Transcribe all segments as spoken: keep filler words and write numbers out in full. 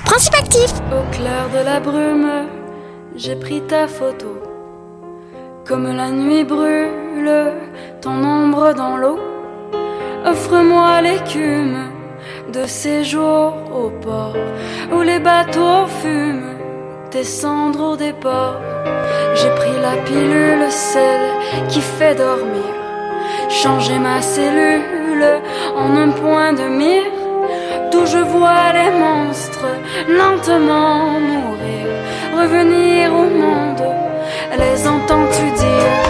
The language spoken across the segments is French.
Principe actif. Au clair de la brume, j'ai pris ta photo. Comme la nuit brûle ton ombre dans l'eau, offre-moi l'écume de ces jours au port où les bateaux fument tes cendres au départ. J'ai pris la pilule, celle qui fait dormir, changer ma cellule en un point de mire, d'où je vois les monstres lentement mourir. Revenir au monde, les entends-tu dire?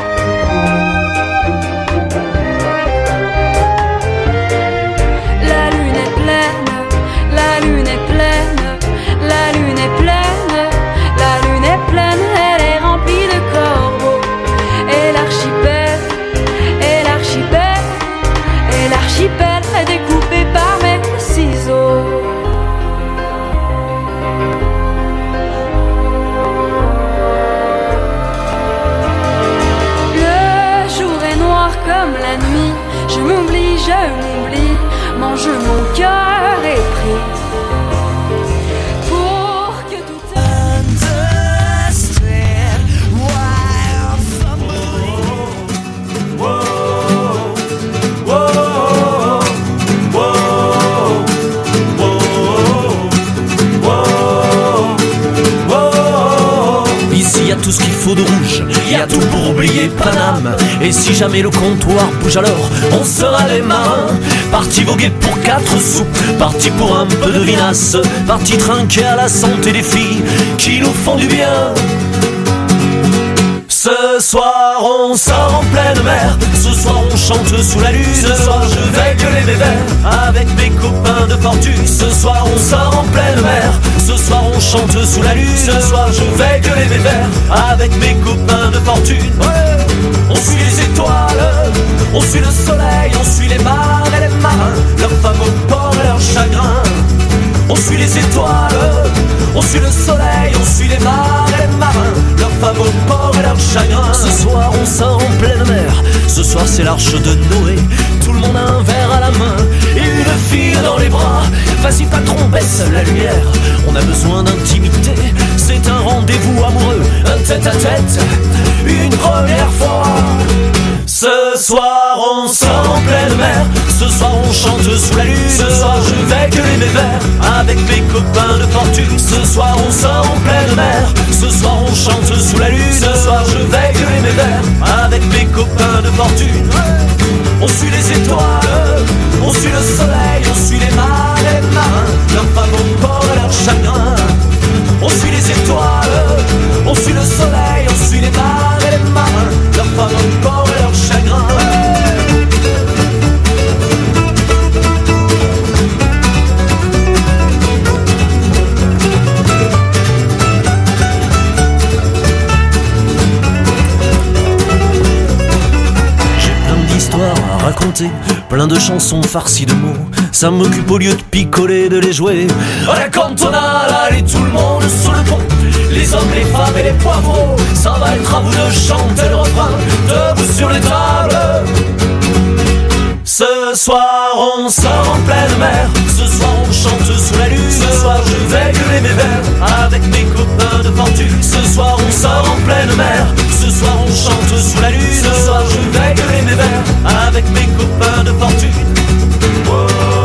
La lune est pleine, la lune est pleine, la lune est pleine, la lune est pleine, elle est remplie de corbeaux. Et l'archipel, et l'archipel, et l'archipel est découpé par mes ciseaux. Comme la nuit, je m'oublie, je m'oublie, mon jeu, mon cœur est pris. Pour que tout understand why I'm fumbling. Whoa, whoa, whoa, whoa, whoa, whoa. Ici y a tout ce qu'il faut de rouge, y a tout pour oublier Paname. Et si jamais le comptoir bouge alors, on sera les marins. Partis voguer pour quatre sous, partis pour un peu de vinasse, partis trinquer à la santé des filles qui nous font du bien. Ce soir on sort en pleine mer, ce soir on chante sous la lune. Ce soir je vais gueuler mes vers avec mes copains de fortune. Ce soir on sort en pleine mer, ce soir on chante sous la lune. Ce soir je vais gueuler mes vers avec mes copains de fortune. Ouais. On suit les étoiles, on suit le soleil, on suit les mares et les marins, leurs femmes au port et leurs chagrins. On suit les étoiles, on suit le soleil, on suit les mares et les marins, leurs femmes au port et leurs chagrins. Ce soir on sort en pleine mer, ce soir c'est l'arche de Noé. Tout le monde a un verre à la main et une fille dans les bras. Vas-y patron, baisse la lumière, on a besoin d'intimité. C'est un rendez-vous amoureux, un tête-à-tête, une première fois. Ce soir on sort en pleine mer, ce soir on chante sous la lune. Ce soir je vais gueuler mes vers avec mes copains de fortune. Ce soir on sort en pleine mer, ce soir on chante sous la lune. Ce soir je vais gueuler mes vers avec mes copains de fortune. On suit les étoiles, on suit le soleil, on suit les mares et les marins, leurs femmes au port et leurs chagrins. On suit les étoiles, on suit le soleil, on suit les mares et les marins, leurs femmes au port et leurs chagrins. J'ai plein d'histoires à raconter, plein de chansons farcies de mots. Ça m'occupe au lieu de picoler, de les jouer à la cantonade. Allez tout le monde sur le pont, les hommes, les femmes et les poivreaux. Ça va être à vous de chanter le refrain, debout sur les tables. Ce soir on sort en pleine mer, ce soir on chante sous la lune. Ce soir je vais gueuler mes vers avec mes copains de fortune. Ce soir on sort en pleine mer, ce soir on chante sous la lune. Ce soir je vais gueuler mes vers avec mes copains de fortune. Wow.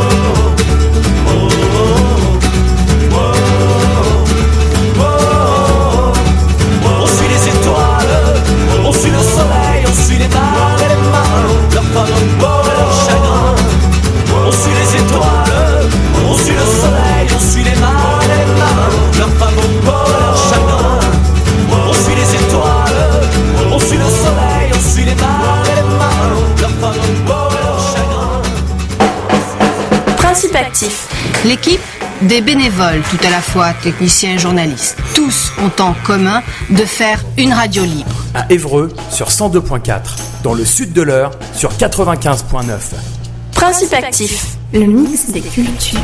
Principe actif. L'équipe des bénévoles, tout à la fois techniciens et journalistes, tous ont en commun de faire une radio libre. À Évreux sur cent deux point quatre, dans le sud de l'Eure sur quatre-vingt-quinze point neuf. Principe actif, le mix des cultures.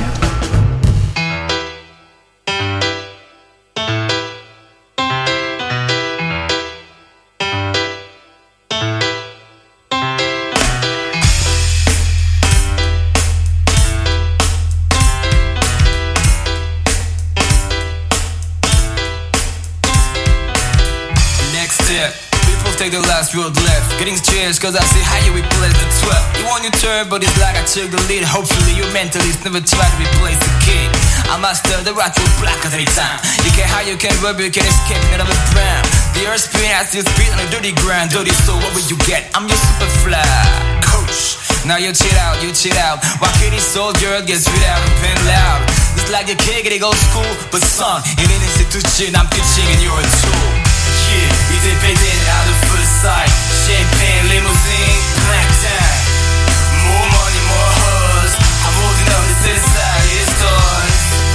make the last road left. Getting strange cause I see how you replace the twelve. You want your turn but it's like I took the lead. Hopefully your mentalist never try to replace the king. I master the right road black at any time. You can't hide, you can't rub, you can't escape none of the brown. The earth spin has this beat on a dirty ground. Dirty soul, what will you get? I'm your super fly coach. Now you chill out, you chill out. Why can't this soldier get spit out and pen loud? It's like a kid getting old school. But son, in an institution I'm teaching and you're a tool. Yeah, it's a bitten out of first sight. Champagne, limousine, black time. More money, more hoes. I'm holding up the city side, it's toys.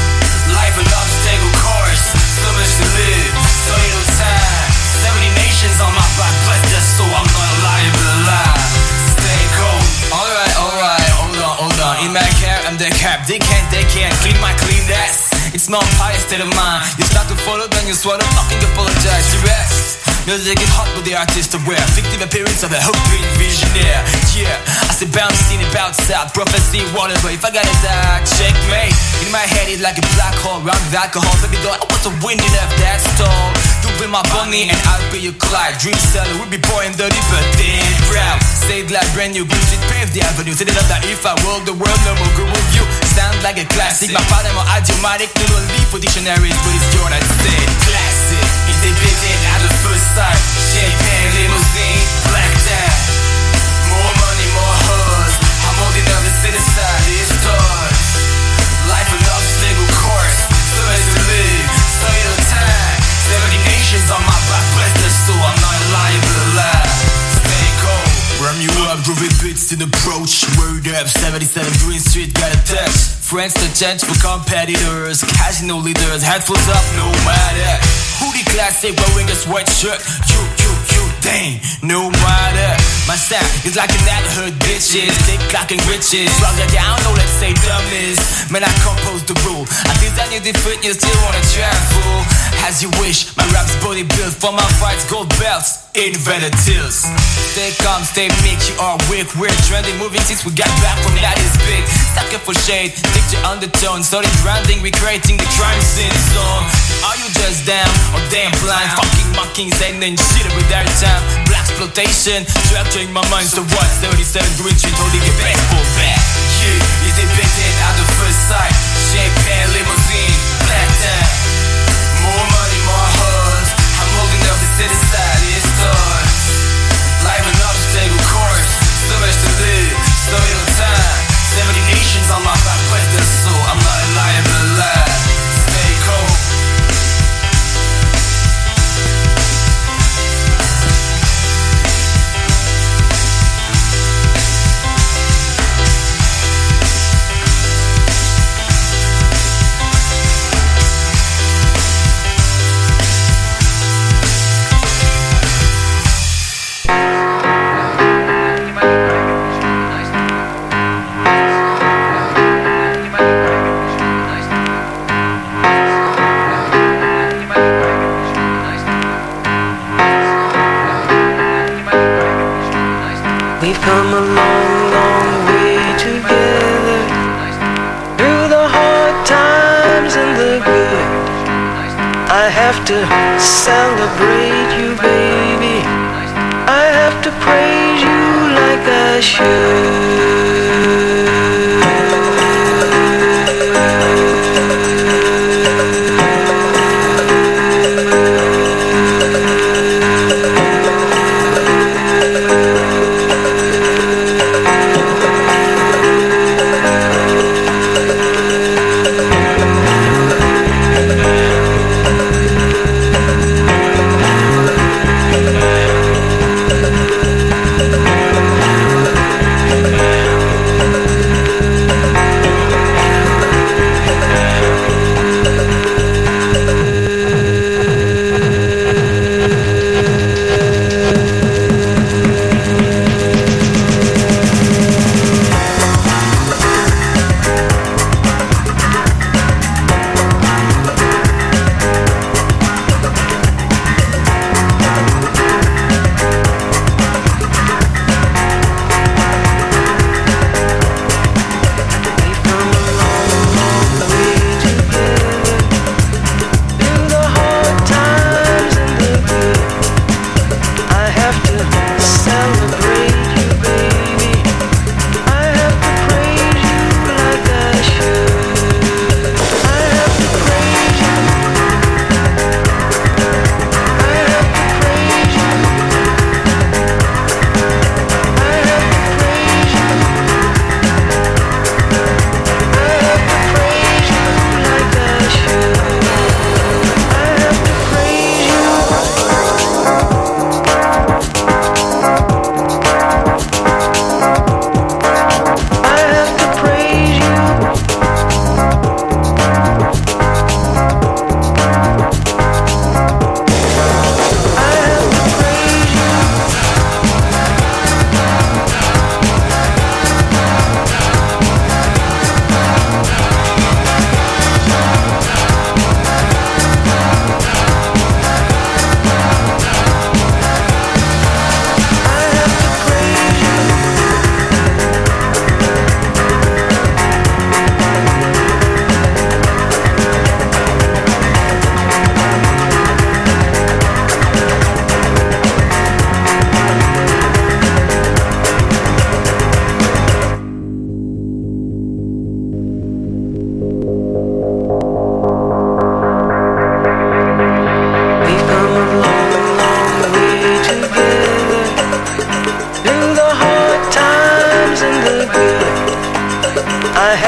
Life an obstacle course. So much to live, so little time. seventy nations on my back, bless that soul, I'm not lying but alive. Stay cold. Alright, alright, hold on, hold on. In my cap, I'm the cap. They can't, they can't clean my clean ass. It's not pious state of mind. You start to follow, then you swallow, fucking apologize, you rest. Music is hot with the artist aware. Fictive appearance of a hoping visionaire. Yeah, I say bouncing about south. Prophecy, whatever. If I gotta die, checkmate. In my head it's like a black hole. Round with alcohol. Baby doll, I want to win it up that stall. You be my bunny and I'll be your Clyde. Dream seller, we'll be poor and dirty but then proud. Say it like brand new. Blue shit pave the avenue. Say it up that if I rule the world, no more good with you. Sound like a classic. My father more idiomatic. Little leaf for dictionaries, but it's your United States. Classic. It's a bit in out of first sight. Champagne, limousine, black tie. More money, more hoes. I'm holding up the city side, it's toys. Life an obstacle course. So much to live, so little time. seventy nations on my back, bless the soul. I'm not lying but alive. Stay cold. Ram you up, groovy beats in approach. Word up, seventy-seven Green Street, got a touch. Friends to change for competitors. Casino leaders, headphones up, no matter. Hoodie classic, wearing a sweatshirt. You, you, you, dang, no matter. My sound is like an ad-hood bitches. They clocking riches. Rock that down, no let's say dumbness. Man, I compose the rule. I design you different, you still wanna travel. As you wish, my rap's body built. For my fights, gold belts. Invented tills. Stay calm, stay meek, you are weak. We're trending, moving since we got back from that is big. Sucker for shade, picture undertone. Started branding, recreating the crime scene song. Are you just damn or damn blind? Fucking mocking, saying then shit with their time. Black exploitation, structuring my mind. So what? seventy-seven Green Street, holding your baseball bat. Yeah, is it big hit out the first sight? Champagne, limousine, black time. More money, more hoes. I'm holding up the city side, it's toys. Life an obstacle course. So much to live, so little time. seventy nations on my back, bless the soul. I'm not lying but alive. Stay cold. We've come a long, long way together, through the hard times and the good. I have to celebrate you, baby. I have to praise you like I should.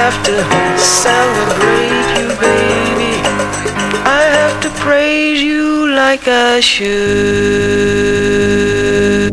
have to celebrate you, baby. I have to praise you like I should.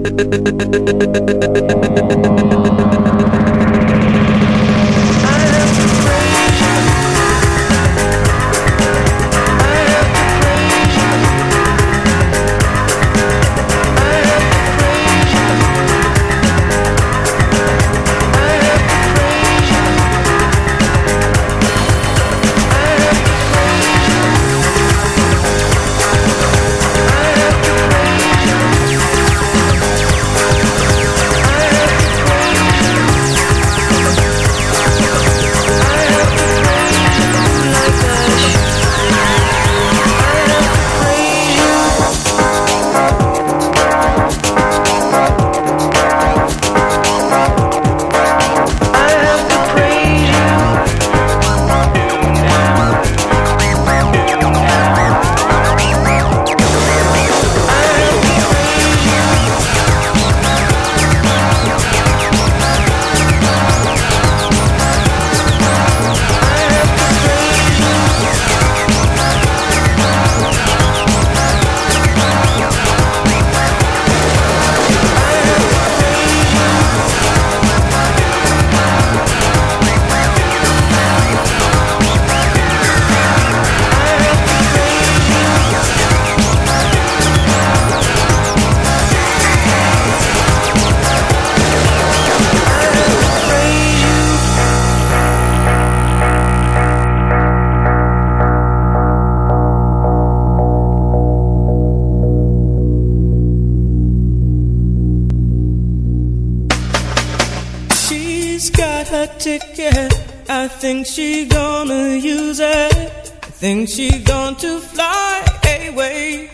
I think she gonna use it. I think she going to fly away.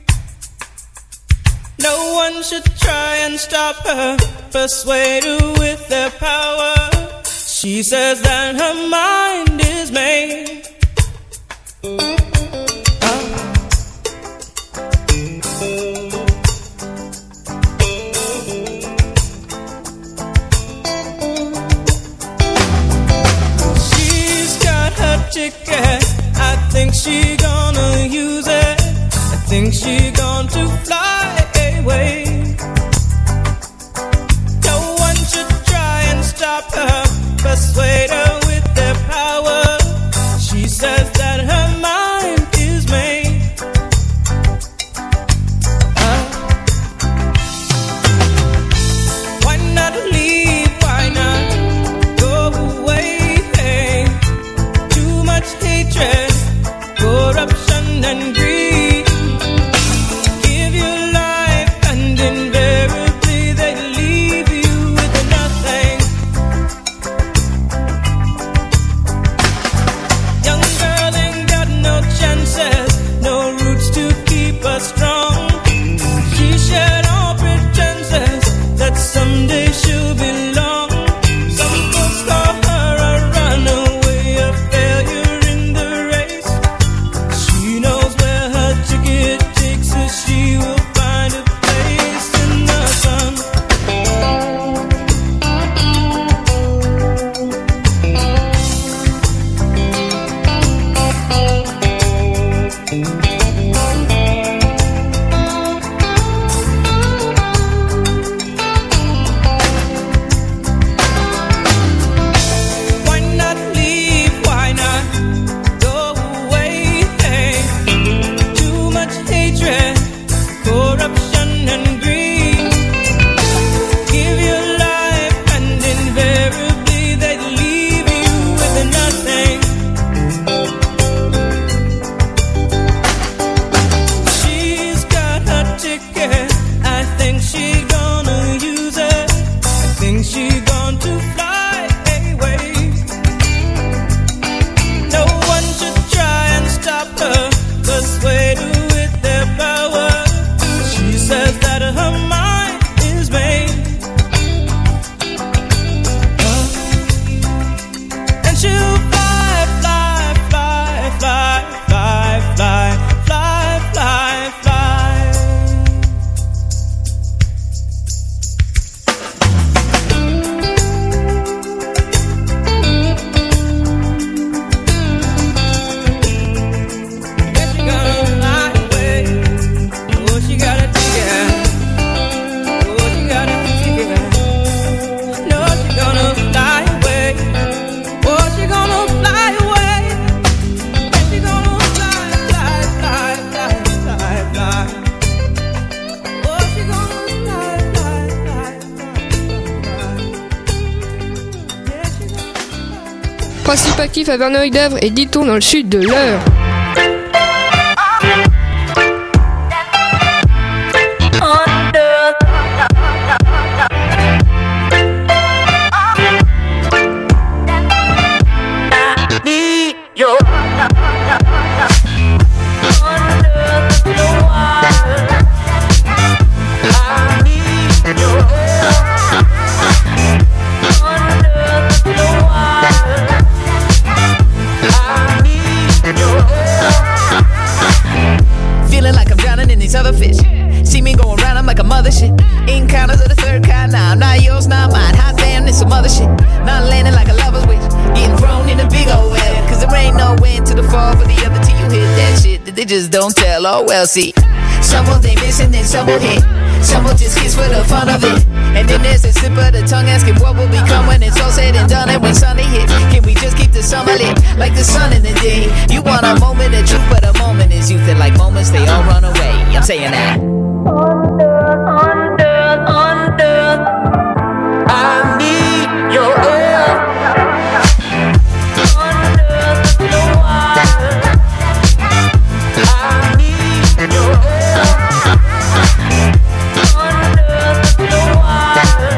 No one should try and stop her, persuade her with their power. She says that her mind is made. Ticket. I think she gonna use it. I think she going to fly away. No one should try and stop her, persuade her with their power. She says that her mind is made. Uh, why not leave? Why not go away? Hatred, corruption and greed. Give your life and invariably they leave you with nothing. Young girl ain't got no chances, no roots to keep her strong. She shed all pretenses that someday she'll belong. Some folks call her a runaway, a failure. She will find a place in the sun. Why not leave? Why not go away? Hey, too much hatred, corruption and greed. Give your life and invariably they leave you with nothing. Actif à Verneuil-d'Avre et Diton dans le sud de l'Eure. Other fish. See me going round, I'm like a mother shit. Encounters of the third kind, nah, I'm not yours, not mine. Hot damn, this some other shit. Not landing like a lover's wish. Getting thrown in a big old well. Cause there ain't no end to the fall for the other till you hit that shit that they just don't tell. Oh well, see. Some will they missing, then some will hit. Some will just kiss for the fun of it. And then there's a slip of the tongue asking what will become when it's all said and done. And when Sunday hits, can we just keep the summer lit like the sun in the day? You want a moment of truth, but a moment is youth. And like moments, they all run away. I'm saying that. Under, under, under, I need your air. Under the water, I need your air. Under the water,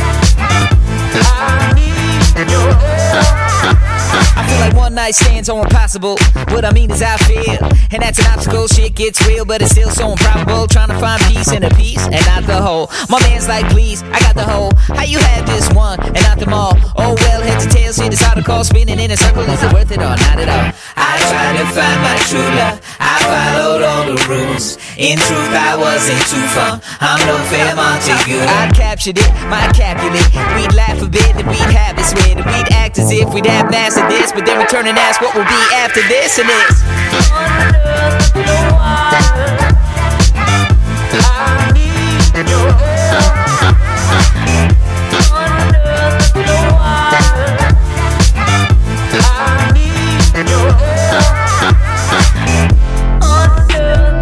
I need your air. I feel like one night stands are impossible. What I mean is I feel, and that's an obstacle. Shit gets real, but it's still so improbable. Trying to find peace in a piece and not the whole. My man's like, please, I got the whole. How you have this one and not them all? Oh well, head to tail, see this article spinning in a circle. Is it worth it or not at all? I tried to find my true love. I followed all the rules. In truth, I wasn't too fun. I'm no fair Montague. I captured it, my Capulet. We'd laugh a bit, and we'd have this with it. We'd act as if we'd have mastered this, but then return and ask what will be after this and this. Under the water, I need your air. Under the water, I need your air. Under,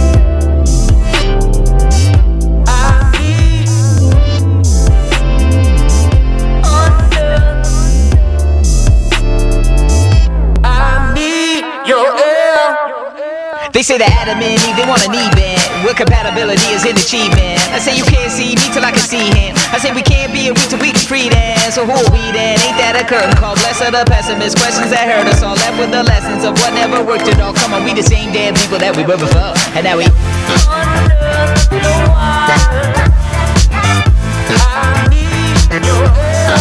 I need, under, I need your air. They say that Adam and Eve, they want an even. What compatibility is in achievement? I say you can't see me till I can see him. I say we can't be a week till we can free then. So who are we then? Ain't that a curtain call? Bless of the pessimist. Questions that hurt us all. Left with the lessons of what never worked at all. Come on, we the same damn people that we were before. And now we under the water, I need your air.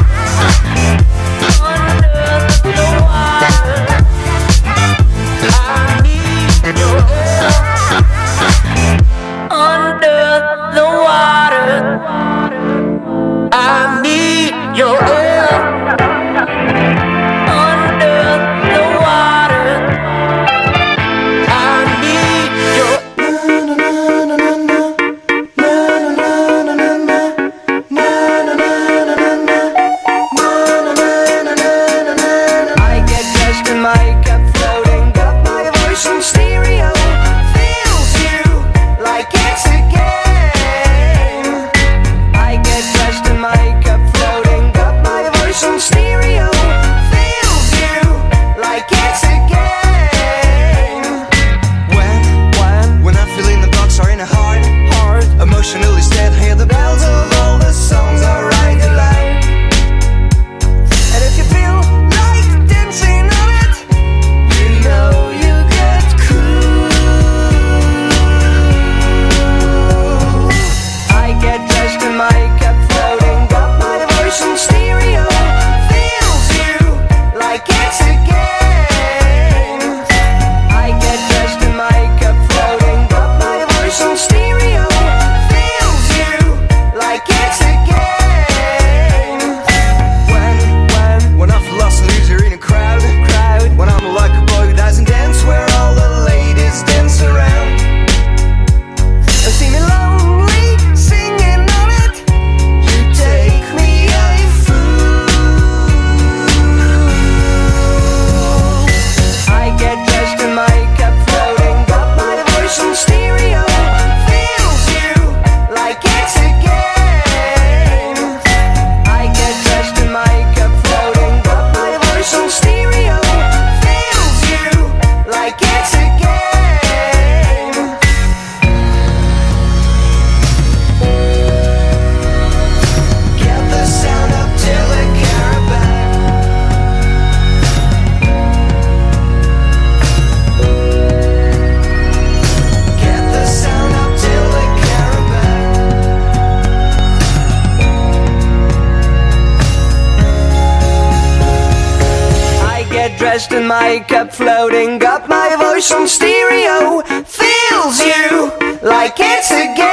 Under the water, I need your air. Under the water, I need your air. Under the water, I need your na na na na na na na na na na na na dressed in makeup, floating up my voice on stereo. Feels you like it's a game.